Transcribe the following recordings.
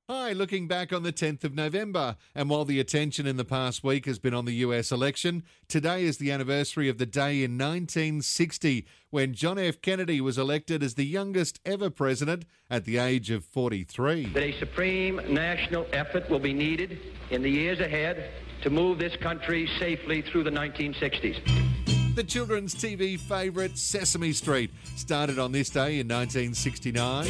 Hi, looking back on the 10th of November, and while the attention in the past week has been on the US election, today is the anniversary of the day in 1960 when John F. Kennedy was elected as the youngest ever president at the age of 43. That a supreme national effort will be needed in the years ahead to move this country safely through the 1960s. The children's TV favourite Sesame Street started on this day in 1969.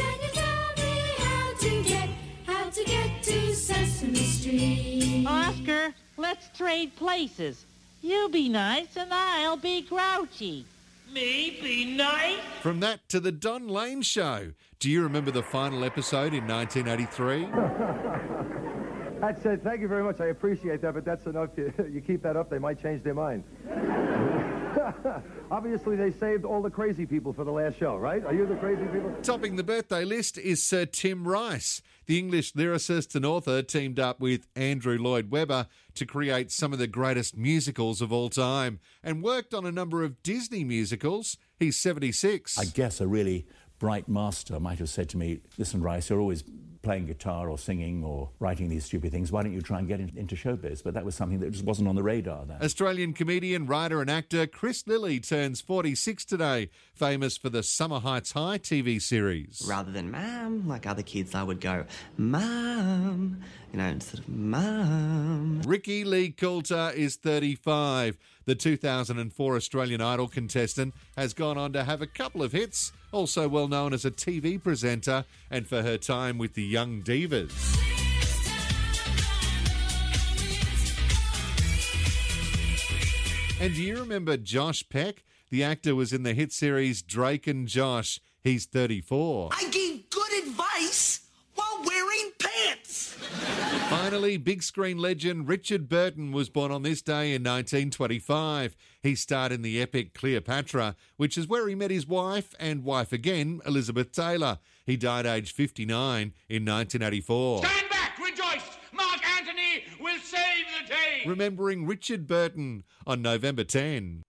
To get to Sesame Street. Oscar, let's trade places. You be nice and I'll be grouchy. Me be nice? From that to the Don Lane Show. Do you remember the final episode in 1983? That's it. Thank you very much. I appreciate that, but that's enough. You keep that up, they might change their mind. Obviously, they saved all the crazy people for the last show, right? Are you the crazy people? Topping the birthday list is Sir Tim Rice. The English lyricist and author teamed up with Andrew Lloyd Webber to create some of the greatest musicals of all time and worked on a number of Disney musicals. He's 76. I guess a really bright master might have said to me, listen, Rice, you're always playing guitar or singing or writing these stupid things. Why don't you try and get into showbiz? But that was something that just wasn't on the radar then. Australian comedian, writer and actor Chris Lilly turns 46 today, famous for the Summer Heights High TV series. Rather than ma'am, like other kids, I would go, ma'am, instead of ma'am. Ricky Lee Coulter is 35. The 2004 Australian Idol contestant has gone on to have a couple of hits, also well known as a TV presenter and for her time with the Young Divas. And do you remember Josh Peck? The actor was in the hit series Drake and Josh. He's 34. I gave good advice while wearing pants. Finally, big screen legend Richard Burton was born on this day in 1925. He starred in the epic Cleopatra, which is where he met his wife and wife again, Elizabeth Taylor. He died aged 59 in 1984. Stand back, rejoice! Mark Antony will save the day! Remembering Richard Burton on November 10.